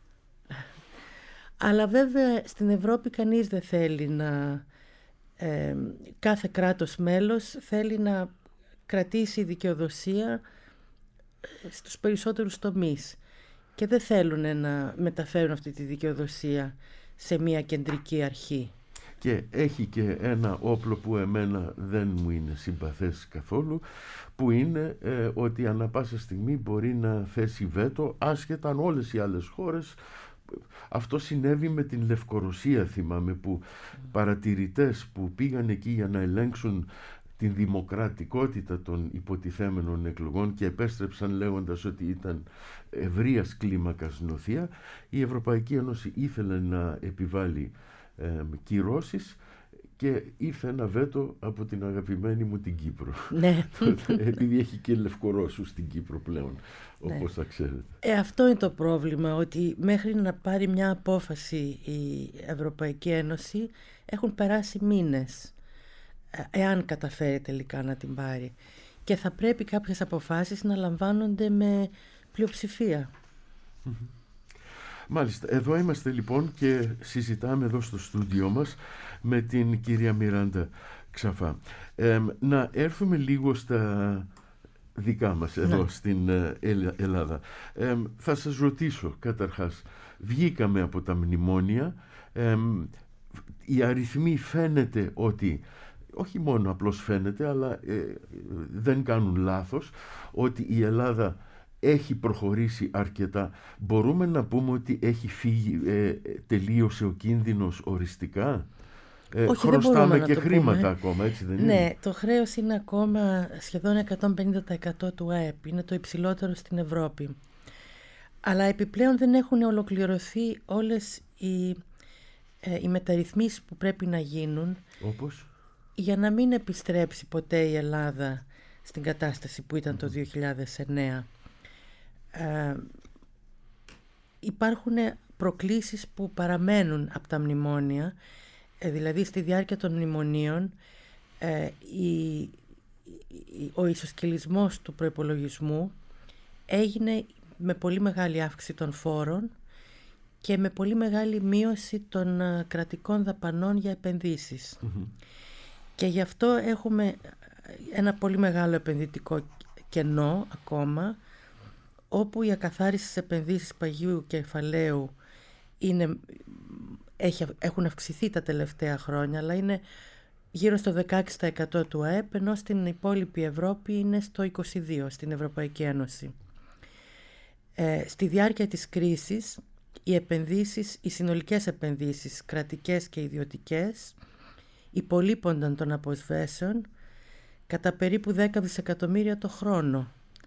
S3: Αλλά βέβαια στην Ευρώπη κανείς δεν θέλει να... Ε, κάθε κράτος μέλος θέλει να κρατήσει δικαιοδοσία στους περισσότερους τομείς και δεν θέλουν να μεταφέρουν αυτή τη δικαιοδοσία σε μια κεντρική αρχή.
S2: Και έχει και ένα όπλο που εμένα δεν μου είναι συμπαθές καθόλου, που είναι ε, ότι ανά πάσα στιγμή μπορεί να θέσει βέτο, άσχετα αν όλες οι άλλες χώρες. Αυτό συνέβη με την Λευκορωσία, θυμάμαι, που παρατηρητές που πήγαν εκεί για να ελέγξουν την δημοκρατικότητα των υποτιθέμενων εκλογών και επέστρεψαν λέγοντας ότι ήταν ευρείας κλίμακας νοθεία, η Ευρωπαϊκή Ένωση ήθελε να επιβάλλει ε, κυρώσεις και ήρθε ένα βέτο από την αγαπημένη μου την Κύπρο.
S3: Ναι.
S2: Επειδή έχει και Λευκορώσους στην Κύπρο πλέον, όπως ναι. θα ξέρετε.
S3: Ε, αυτό είναι το πρόβλημα, ότι μέχρι να πάρει μια απόφαση η Ευρωπαϊκή Ένωση έχουν περάσει μήνες, εάν καταφέρει τελικά να την πάρει. Και θα πρέπει κάποιες αποφάσεις να λαμβάνονται με πλειοψηφία.
S2: Μάλιστα, εδώ είμαστε λοιπόν και συζητάμε εδώ στο στούντιό μας με την κυρία Μιράντα Ξαφά. Ε, να έρθουμε λίγο στα δικά μας εδώ, ναι. στην ε, Ελλάδα. Ε, θα σας ρωτήσω καταρχάς, βγήκαμε από τα μνημόνια, ε, οι αριθμοί φαίνεται ότι, όχι μόνο απλώς φαίνεται, αλλά ε, δεν κάνουν λάθος, ότι η Ελλάδα έχει προχωρήσει αρκετά. Μπορούμε να πούμε ότι έχει φύγει, ε, τελείωσε ο κίνδυνος οριστικά? Ε,
S3: Όχι,
S2: χρωστάμε
S3: και
S2: χρήματα
S3: πούμε.
S2: ακόμα, έτσι δεν
S3: ναι,
S2: είναι?
S3: Ναι, το χρέος είναι ακόμα σχεδόν εκατόν πενήντα τοις εκατό του ΑΕΠ. Είναι το υψηλότερο στην Ευρώπη. Αλλά επιπλέον δεν έχουν ολοκληρωθεί όλες οι, ε, οι μεταρρυθμίσεις που πρέπει να γίνουν.
S2: Όπως?
S3: Για να μην επιστρέψει ποτέ η Ελλάδα στην κατάσταση που ήταν το δύο χιλιάδες εννέα. Ε, υπάρχουν προκλήσεις που παραμένουν από τα μνημόνια, ε, δηλαδή στη διάρκεια των μνημονίων ε, η, η, ο ισοσκελισμός του προϋπολογισμού έγινε με πολύ μεγάλη αύξηση των φόρων και με πολύ μεγάλη μείωση των ε, κρατικών δαπανών για επενδύσεις. Mm-hmm. Και γι' αυτό έχουμε ένα πολύ μεγάλο επενδυτικό κενό ακόμα, όπου οι ακαθάριστες επενδύσεις παγιού κεφαλαίου είναι, έχει, έχουν αυξηθεί τα τελευταία χρόνια, αλλά είναι γύρω στο δεκαέξι τοις εκατό του ΑΕΠ, ενώ στην υπόλοιπη Ευρώπη είναι στο είκοσι δύο τοις εκατό, στην Ευρωπαϊκή Ένωση. Ε, στη διάρκεια της κρίσης, οι επενδύσεις, οι συνολικές επενδύσεις, κρατικές και ιδιωτικές, υπολείπονταν των αποσβέσεων κατά περίπου δέκα δισεκατομμύρια το χρόνο.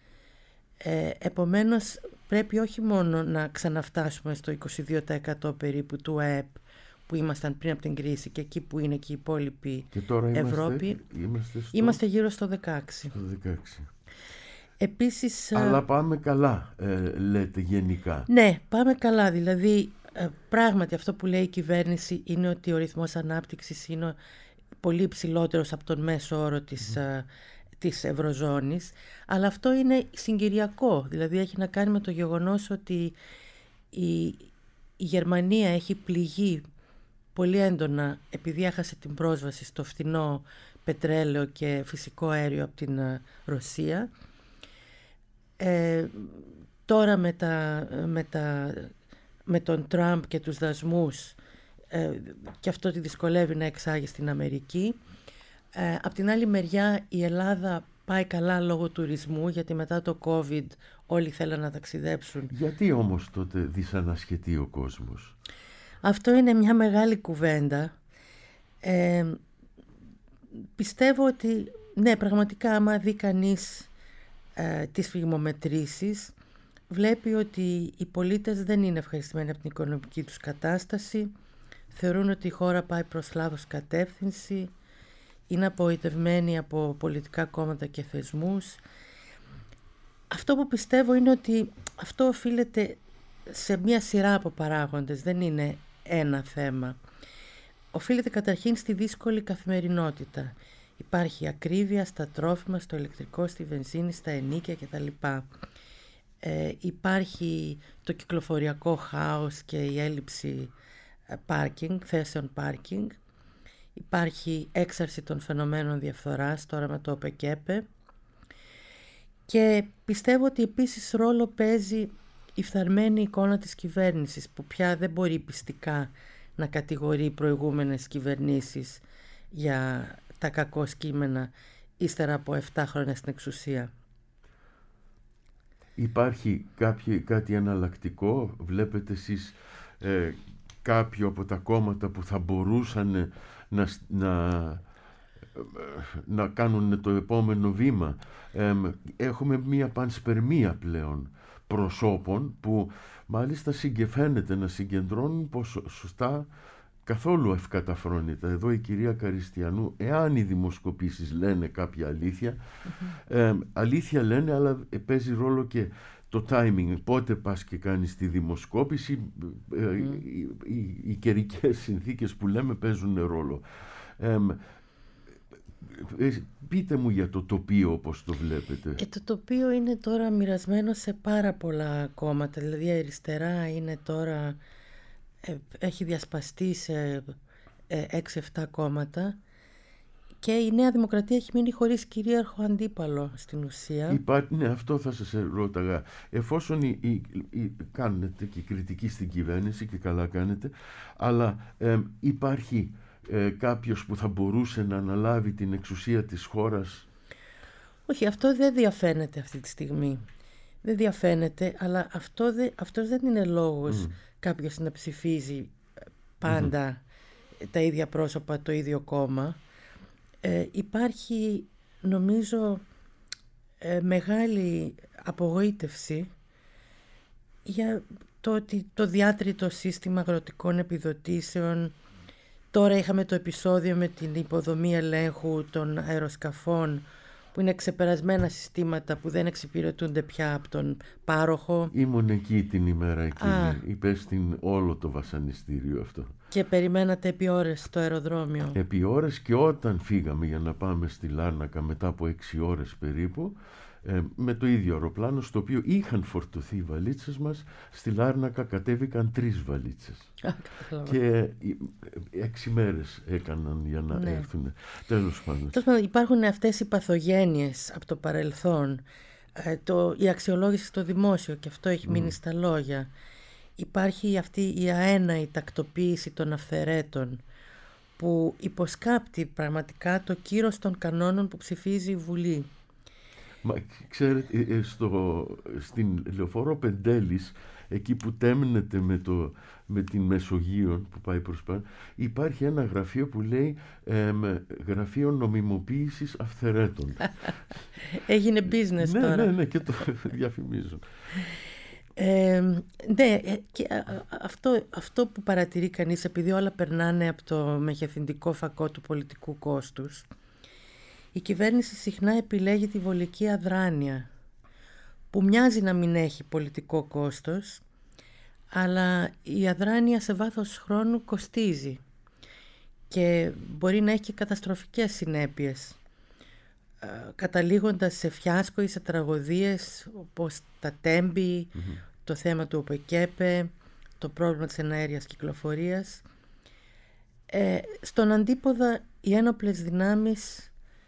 S3: Ε, επομένως πρέπει όχι μόνο να ξαναφτάσουμε στο είκοσι δύο τοις εκατό περίπου του ΑΕΠ που ήμασταν πριν από την κρίση και εκεί που είναι και η υπόλοιπη
S2: και τώρα
S3: Ευρώπη,
S2: είμαστε, είμαστε, στο... είμαστε
S3: γύρω στο δεκαέξι.
S2: Στο δεκαέξι.
S3: Επίσης,
S2: αλλά πάμε καλά, ε, λέτε γενικά.
S3: Ναι, πάμε καλά, δηλαδή ε, πράγματι αυτό που λέει η κυβέρνηση είναι ότι ο ρυθμός ανάπτυξης είναι πολύ υψηλότερος από τον μέσο όρο της, mm. ε, της Ευρωζώνης, αλλά αυτό είναι συγκυριακό, δηλαδή έχει να κάνει με το γεγονός ότι η, η Γερμανία έχει πληγεί πολύ έντονα επειδή έχασε την πρόσβαση στο φθηνό πετρέλαιο και φυσικό αέριο από την ε, Ρωσία. Ε, τώρα με, τα, με, τα, με τον Τραμπ και τους δασμούς ε, και αυτό τη δυσκολεύει να εξάγει στην Αμερική. Ε, απ' την άλλη μεριά η Ελλάδα πάει καλά λόγω τουρισμού, γιατί μετά το COVID όλοι θέλουν να ταξιδέψουν.
S2: Γιατί όμως τότε δυσανασχετεί ο κόσμος? Αυτό
S3: είναι μια μεγάλη κουβέντα. Ε, πιστεύω ότι ναι, πραγματικά άμα δει κανείς ε, τις φυγμομετρήσεις, βλέπει ότι οι πολίτες δεν είναι ευχαριστημένοι από την οικονομική τους κατάσταση, θεωρούν ότι η χώρα πάει προς λάθος κατεύθυνση, είναι απογοητευμένοι από πολιτικά κόμματα και θεσμούς. Αυτό που πιστεύω είναι ότι αυτό οφείλεται σε μια σειρά από παράγοντες, δεν είναι ένα θέμα. Οφείλεται καταρχήν στη δύσκολη καθημερινότητα. Υπάρχει ακρίβεια στα τρόφιμα, στο ηλεκτρικό, στη βενζίνη, στα ενοίκια κτλ. Ε, υπάρχει το κυκλοφοριακό χάος και η έλλειψη πάρκινγκ, θέσεων πάρκινγκ. Υπάρχει έξαρση των φαινομένων διαφθοράς τώρα με το ΟΠΕΚΕΠΕ. Και πιστεύω ότι επίσης ρόλο παίζει η φθαρμένη εικόνα της κυβέρνησης, που πια δεν μπορεί πιστικά να κατηγορεί προηγούμενες κυβερνήσεις για τα κακό κείμενα ύστερα από επτά χρόνια στην εξουσία.
S2: Υπάρχει κάποιο, κάτι εναλλακτικό? Βλέπετε εσείς ε, κάποιο από τα κόμματα που θα μπορούσαν να, να, να κάνουν το επόμενο βήμα? Ε, έχουμε μία πανσπερμία πλέον προσώπων που μάλιστα συγκεφαίνεται να συγκεντρώνουν ποσοστά καθόλου ευκαταφρόνητα. Εδώ η κυρία Καριστιανού, εάν οι δημοσκοπήσεις λένε κάποια αλήθεια, mm-hmm. ε, αλήθεια λένε, αλλά παίζει ρόλο και το timing, πότε πας και κάνεις τη δημοσκόπηση, mm. ε, οι, οι, οι καιρικές συνθήκες που λέμε παίζουν ρόλο. Ε, ε, πείτε μου για το τοπίο, όπως το βλέπετε.
S3: Ε, το τοπίο είναι τώρα μοιρασμένο σε πάρα πολλά κόμματα, δηλαδή η αριστερά είναι τώρα, ε, έχει διασπαστεί σε έξι εφτά κόμματα. Και η Νέα Δημοκρατία έχει μείνει χωρίς κυρίαρχο αντίπαλο στην ουσία.
S2: Υπάρχει, ναι, αυτό θα σας ρώταγα. Εφόσον η, η, η, κάνετε και κριτική στην κυβέρνηση, και καλά κάνετε, αλλά ε, υπάρχει ε, κάποιος που θα μπορούσε να αναλάβει την εξουσία της χώρας?
S3: Όχι, αυτό δεν διαφαίνεται αυτή τη στιγμή. Δεν διαφαίνεται, αλλά αυτό δε, αυτός δεν είναι λόγος mm. κάποιος να ψηφίζει πάντα mm-hmm. τα ίδια πρόσωπα, το ίδιο κόμμα. Ε, υπάρχει νομίζω ε, μεγάλη απογοήτευση για το ότι το διάτριτο σύστημα αγροτικών επιδοτήσεων, τώρα είχαμε το επεισόδιο με την υποδομή ελέγχου των αεροσκαφών, που είναι ξεπερασμένα συστήματα που δεν εξυπηρετούνται πια από τον πάροχο.
S2: Ήμουν εκεί την ημέρα εκείνη, υπέστην όλο το βασανιστήριο αυτό.
S3: Και περιμένατε επί ώρες στο αεροδρόμιο.
S2: Επί ώρες, και όταν φύγαμε για να πάμε στη Λάρνακα μετά από έξι ώρες περίπου, ε, με το ίδιο αεροπλάνο στο οποίο είχαν φορτωθεί οι βαλίτσες μας, στη Λάρνακα κατέβηκαν τρεις βαλίτσες. Και έξι μέρες έκαναν για να ναι. έρθουν. Τέλος πάντων.
S3: Τέλος πάντων, υπάρχουν αυτές οι παθογένειες από το παρελθόν, ε, το, η αξιολόγηση στο δημόσιο, και αυτό έχει μείνει mm. στα λόγια. Υπάρχει αυτή η αέναη τακτοποίηση των αυθαιρέτων που υποσκάπτει πραγματικά το κύρος των κανόνων που ψηφίζει η Βουλή.
S2: Μα ξέρετε, στο, στην Λεωφόρο Πεντέλης, εκεί που τέμνεται με, το, με την Μεσογείο που πάει προς πάνω, υπάρχει ένα γραφείο που λέει ε, γραφείο νομιμοποίησης αυθαιρέτων.
S3: Έγινε business
S2: ναι,
S3: τώρα.
S2: Ναι, ναι, και το διαφημίζουν.
S3: Ε, ναι, και αυτό, αυτό που παρατηρεί κανείς, επειδή όλα περνάνε από το μεγεθυντικό φακό του πολιτικού κόστους, η κυβέρνηση συχνά επιλέγει τη βολική αδράνεια, που μοιάζει να μην έχει πολιτικό κόστος, αλλά η αδράνεια σε βάθος χρόνου κοστίζει και μπορεί να έχει και καταστροφικές συνέπειες, καταλήγοντας σε φιάσκο ή σε τραγωδίες όπως τα Τέμπη, mm-hmm. το θέμα του ΟΠΕΚΕΠΕ, το πρόβλημα της εναέριας κυκλοφορίας. Ε, στον αντίποδα, οι ένοπλες δυνάμεις,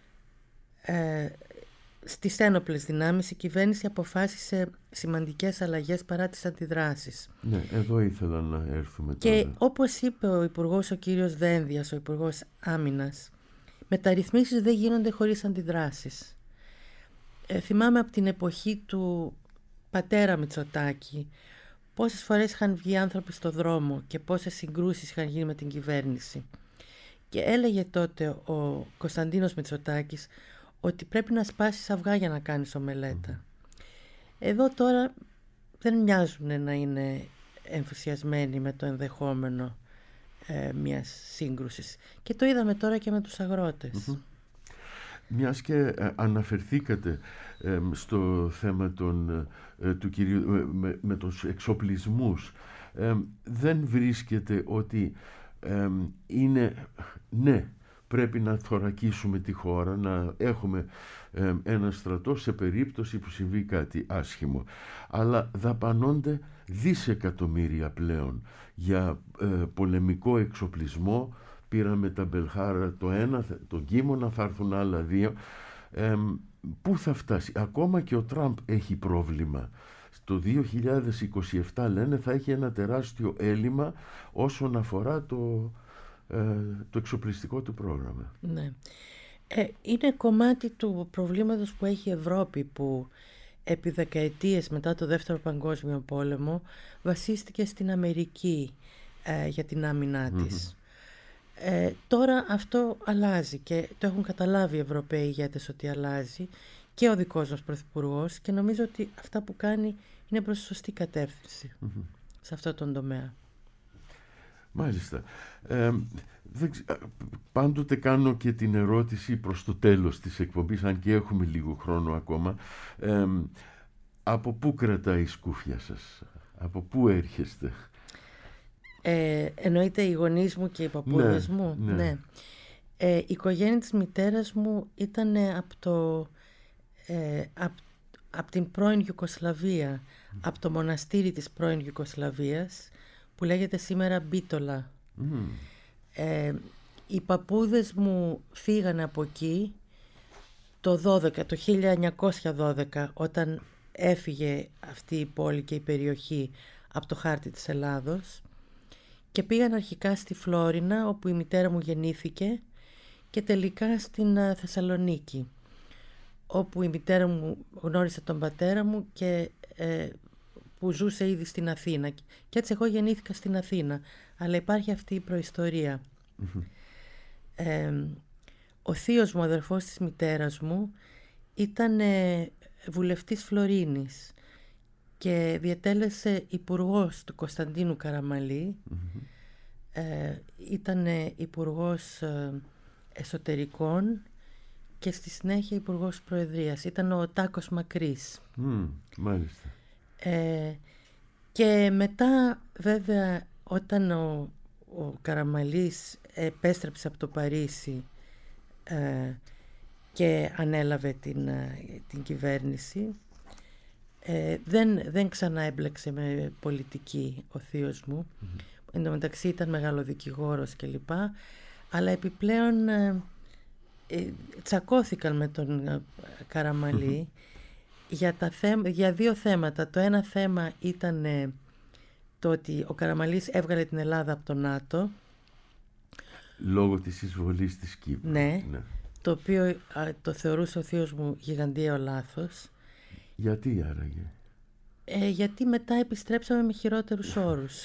S3: ε, στις ένοπλες δυνάμεις η κυβέρνηση αποφάσισε σημαντικές αλλαγές παρά τις αντιδράσεις.
S2: Ναι, εδώ ήθελα να έρθουμε τώρα.
S3: Και όπως είπε ο Υπουργός, ο κύριος Δένδιας, ο Υπουργός Άμυνας, μεταρρυθμίσεις δεν γίνονται χωρίς αντιδράσεις. Ε, θυμάμαι από την εποχή του πατέρα Μητσοτάκη πόσες φορές είχαν βγει άνθρωποι στο δρόμο και πόσες συγκρούσεις είχαν γίνει με την κυβέρνηση. Και έλεγε τότε ο Κωνσταντίνος Μητσοτάκης ότι πρέπει να σπάσεις αυγά για να κάνεις ομελέτα. Mm. Εδώ τώρα δεν μοιάζουν να είναι ενθουσιασμένοι με το ενδεχόμενο ε, μιας σύγκρουσης. Και το είδαμε τώρα και με τους αγρότες. Mm-hmm.
S2: Μιας και ε, αναφερθήκατε ε, στο θέμα των, ε, του κυρίου, ε, με, με τους εξοπλισμούς, ε, δεν βρίσκεται ότι ε, είναι, ναι, πρέπει να θωρακίσουμε τη χώρα, να έχουμε ε, ένα στρατό σε περίπτωση που συμβεί κάτι άσχημο, αλλά δαπανώνται δισεκατομμύρια πλέον για ε, πολεμικό εξοπλισμό. Πήραμε τα Μπελχάρα το ένα, τον Κίμωνα, θα έρθουν άλλα δύο. Ε, πού θα φτάσει? Ακόμα και ο Τραμπ έχει πρόβλημα. Το δύο χιλιάδες είκοσι επτά λένε θα έχει ένα τεράστιο έλλειμμα όσον αφορά το, ε, το εξοπλιστικό του πρόγραμμα.
S3: Ναι. Ε, είναι κομμάτι του προβλήματος που έχει η Ευρώπη, που επί δεκαετίες μετά το Δεύτερο Παγκόσμιο Πόλεμο βασίστηκε στην Αμερική ε, για την άμυνά της. Mm-hmm. Ε, τώρα αυτό αλλάζει και το έχουν καταλάβει οι Ευρωπαίοι ηγέτες ότι αλλάζει, και ο δικός μας Πρωθυπουργός, και νομίζω ότι αυτά που κάνει είναι προς τη σωστή κατεύθυνση mm-hmm. σε αυτό τον τομέα.
S2: Μάλιστα. Ε, δεν, πάντοτε κάνω και την ερώτηση προς το τέλος της εκπομπής, αν και έχουμε λίγο χρόνο ακόμα. Ε, από πού κρατάει η σκούφια σας? Από πού έρχεστε?
S3: Ε, εννοείται οι γονείς μου και οι παππούδες
S2: ναι,
S3: μου.
S2: Ναι.
S3: Ναι. Ε, η οικογένεια της μητέρας μου ήταν από το... Ε, απ, απ' την πρώην Ιουγκοσλαβία, mm. από το μοναστήρι της πρώην Ιουγκοσλαβίας που λέγεται σήμερα Μπίτολα. Mm. Ε, οι παππούδες μου φύγανε από εκεί το, δώδεκα, το χίλια εννιακόσια δώδεκα, όταν έφυγε αυτή η πόλη και η περιοχή από το χάρτη της Ελλάδος, και πήγαν αρχικά στη Φλόρινα, όπου η μητέρα μου γεννήθηκε, και τελικά στην Θεσσαλονίκη, όπου η μητέρα μου γνώρισε τον πατέρα μου και ε, που ζούσε ήδη στην Αθήνα. Και έτσι εγώ γεννήθηκα στην Αθήνα, αλλά υπάρχει αυτή η προϊστορία. Mm-hmm. Ε, ο θείος μου, ο αδερφός της μητέρας μου, ήταν ε, βουλευτής Φλωρίνης και διατέλεσε υπουργός του Κωνσταντίνου Καραμαλή. Mm-hmm. ε, ήταν υπουργός ε, εσωτερικών και στη συνέχεια υπουργός Προεδρίας. Ήταν ο Τάκος Μακρύς.
S2: Mm, μάλιστα.
S3: Ε, και μετά βέβαια όταν ο, ο Καραμαλής επέστρεψε από το Παρίσι ε, και ανέλαβε την, την κυβέρνηση, ε, δεν, δεν ξανά έμπλεξε με πολιτική ο θείος μου. Mm-hmm. Εν τω μεταξύ ήταν μεγαλοδικηγόρος κλπ. Αλλά επιπλέον ε, ε, τσακώθηκαν με τον ε, Καραμαλή για, τα θέμα, για δύο θέματα. Το ένα θέμα ήταν ε, το ότι ο Καραμαλής έβγαλε την Ελλάδα από το ΝΑΤΟ.
S2: Λόγω της εισβολής της Κύπρου.
S3: Ναι, ναι. Το οποίο α, το θεωρούσε ο θείος μου γιγαντιαίο λάθος.
S2: Γιατί άραγε?
S3: Ε, γιατί μετά επιστρέψαμε με χειρότερους όρους.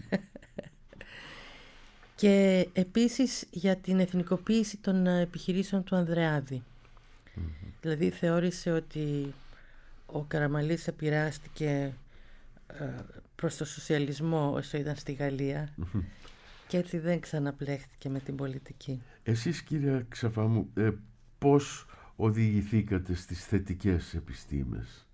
S3: Και επίσης για την εθνικοποίηση των επιχειρήσεων του Ανδρεάδη. Mm-hmm. Δηλαδή θεώρησε ότι ο Καραμαλής επηρεάστηκε ε, προς το σοσιαλισμό όσο ήταν στη Γαλλία mm-hmm. και έτσι δεν ξαναπλέχτηκε με την πολιτική.
S2: Εσείς, κύριε Ξαφάμου, ε, πώς οδηγηθήκατε στις θετικές επιστήμες?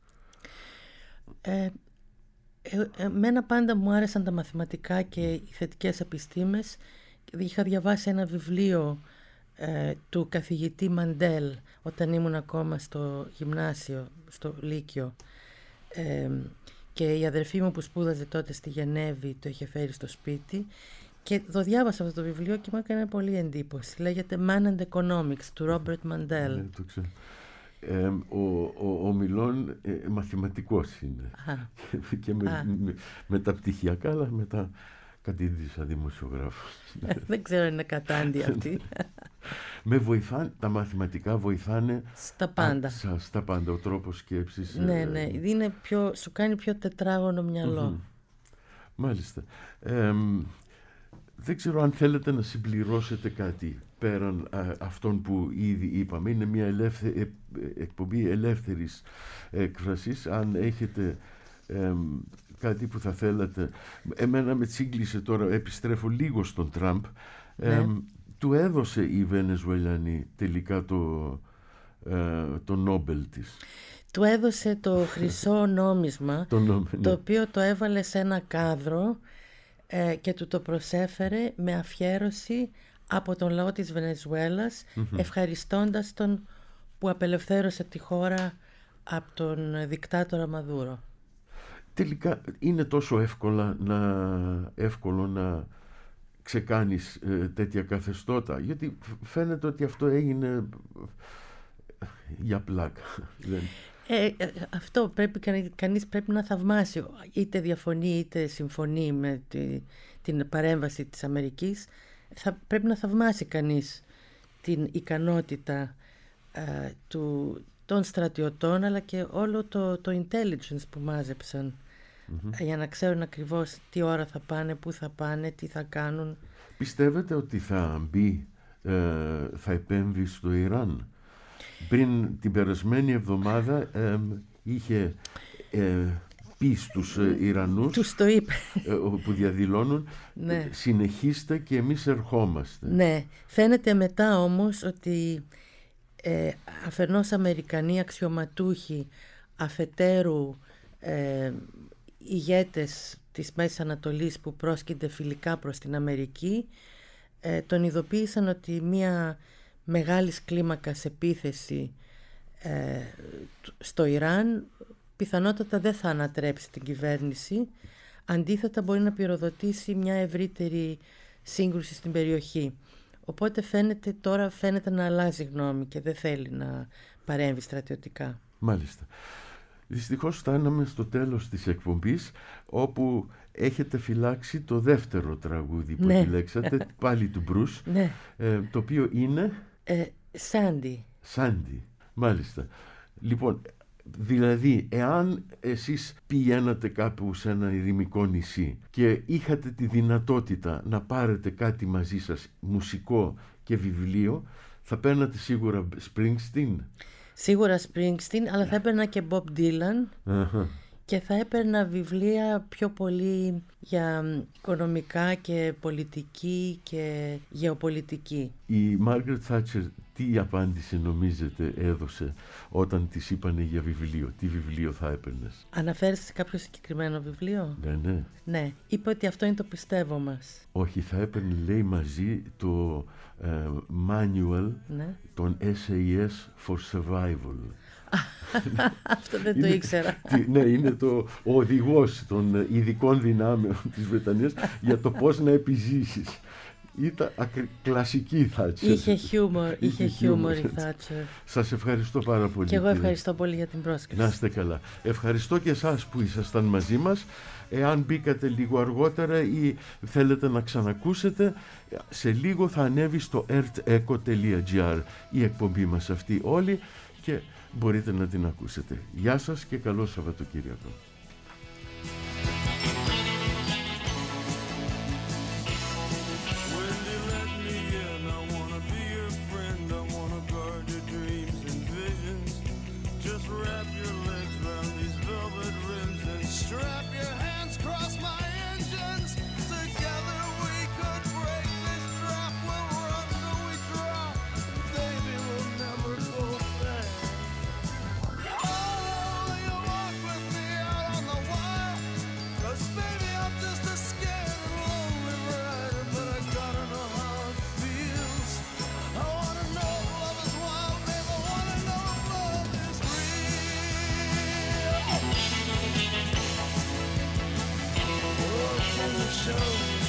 S3: Ε, ε, εμένα πάντα μου άρεσαν τα μαθηματικά και οι θετικές επιστήμες. Είχα διαβάσει ένα βιβλίο ε, του καθηγητή Μαντέλ όταν ήμουν ακόμα στο γυμνάσιο, στο Λύκειο, ε, και η αδερφή μου που σπούδαζε τότε στη Γενέβη το είχε φέρει στο σπίτι και το διάβασα αυτό το βιβλίο και μου έκανε πολύ εντύπωση. Λέγεται Man and Economics του Ρόμπερτ Μαντέλ.
S2: Ναι, το ξέρω. Ε, ο, ο, ο Μιλών ε, μαθηματικός είναι και, και με, με, με τα πτυχιακά, αλλά μετά κατήντησα δημοσιογράφος.
S3: Δεν ξέρω αν είναι κατάντη αυτή.
S2: Με βοηθάνε, τα μαθηματικά βοηθάνε
S3: στα πάντα.
S2: Α, στα, στα πάντα, ο τρόπος σκέψης.
S3: Ναι, ναι, είναι πιο, σου κάνει πιο τετράγωνο μυαλό.
S2: Mm-hmm. Μάλιστα. Ε, δεν ξέρω αν θέλετε να συμπληρώσετε κάτι πέραν α, αυτών που ήδη είπαμε. Είναι μια ελεύθε, ε, εκπομπή ελεύθερης έκφρασης. Αν έχετε ε, κάτι που θα θέλατε. Εμένα με τσίγκλισε τώρα, επιστρέφω λίγο στον Τραμπ. Ε, ναι. Του έδωσε η Βενεζουελανή τελικά το, ε, το Νόμπελ της.
S3: Του έδωσε το χρυσό νόμισμα, το, νόμι, ναι. το οποίο το έβαλε σε ένα κάδρο ε, και του το προσέφερε με αφιέρωση από τον λαό της Βενεζουέλας, mm-hmm. ευχαριστώντας τον που απελευθέρωσε τη χώρα από τον δικτάτορα Μαδούρο.
S2: Τελικά είναι τόσο εύκολα να, εύκολο να ξεκάνεις ε, τέτοια καθεστώτα, γιατί φαίνεται ότι αυτό έγινε για πλάκα.
S3: Ε, ε, αυτό πρέπει, κανείς πρέπει να θαυμάσει, είτε διαφωνεί είτε συμφωνεί με τη, την παρέμβαση της Αμερικής. Θα πρέπει να θαυμάσει κανείς την ικανότητα ε, του, των στρατιωτών, αλλά και όλο το, το intelligence που μάζεψαν, mm-hmm. για να ξέρουν ακριβώς τι ώρα θα πάνε, πού θα πάνε, τι θα κάνουν.
S2: Πιστεύετε ότι θα μπει, ε, θα επέμβει στο Ιράν? Πριν την περασμένη εβδομάδα ε, είχε ε, πει στους ε, Ιρανούς,
S3: τους το είπε,
S2: ε, που διαδηλώνουν,
S3: ναι.
S2: συνεχίστε και εμείς ερχόμαστε.
S3: Ναι, φαίνεται μετά όμως ότι ε, αφενός Αμερικανοί αξιωματούχοι, αφετέρου ε, ηγέτες της Μέσης Ανατολής που πρόσκυνται φιλικά προς την Αμερική, ε, τον ειδοποίησαν ότι μια μεγάλης κλίμακας επίθεση ε, στο Ιράν πιθανότατα δεν θα ανατρέψει την κυβέρνηση, αντίθετα μπορεί να πυροδοτήσει μια ευρύτερη σύγκρουση στην περιοχή. Οπότε φαίνεται, τώρα φαίνεται να αλλάζει γνώμη και δεν θέλει να παρέμβει στρατιωτικά.
S2: Μάλιστα. Δυστυχώς φτάναμε στο τέλος της εκπομπής, όπου έχετε φυλάξει το δεύτερο τραγούδι που
S3: ναι.
S2: επιλέξατε, πάλι του Μπρους,
S3: ναι.
S2: ε, το οποίο είναι...
S3: Ε, Σάντι.
S2: Σάντι, μάλιστα. Λοιπόν, δηλαδή, εάν εσείς πηγαίνατε κάπου σε ένα ερημικό νησί και είχατε τη δυνατότητα να πάρετε κάτι μαζί σας, μουσικό και βιβλίο, θα παίρνατε σίγουρα Springsteen.
S3: Σίγουρα Springsteen, αλλά θα έπαιρνα και Bob Dylan.
S2: Uh-huh.
S3: Και θα έπαιρνα βιβλία πιο πολύ για οικονομικά και πολιτική και γεωπολιτική.
S2: Η Μάργαρετ Θάτσερ τι απάντηση νομίζετε έδωσε όταν της είπανε για βιβλίο? Τι βιβλίο θα έπαιρνες?
S3: Αναφέρεσαι σε κάποιο συγκεκριμένο βιβλίο?
S2: Ναι, ναι.
S3: Ναι, είπε ότι αυτό είναι το πιστεύω μας.
S2: Όχι, θα έπαιρνε, λέει, μαζί το ε, manual, ναι, των ες έι ες for survival.
S3: Αυτό δεν
S2: είναι,
S3: το ήξερα.
S2: Τι, ναι, είναι το, ο οδηγός των ειδικών δυνάμεων της Βρετανίας για το πώς να επιζήσεις. Ήταν ακρι, κλασική Θάτσερ.
S3: Είχε χιούμορ, είχε χιούμορ η Θάτσερ.
S2: Σας ευχαριστώ πάρα πολύ.
S3: Και εγώ ευχαριστώ πολύ για την πρόσκληση.
S2: Να είστε καλά. Ευχαριστώ και εσάς που ήσασταν μαζί μας. Εάν μπήκατε λίγο αργότερα ή θέλετε να ξανακούσετε, σε λίγο θα ανέβει στο earthecho τελεία gr η εκπομπή μας αυτή όλη και μπορείτε να την ακούσετε. Γεια σας και καλό Σαββατοκύριακο. Show.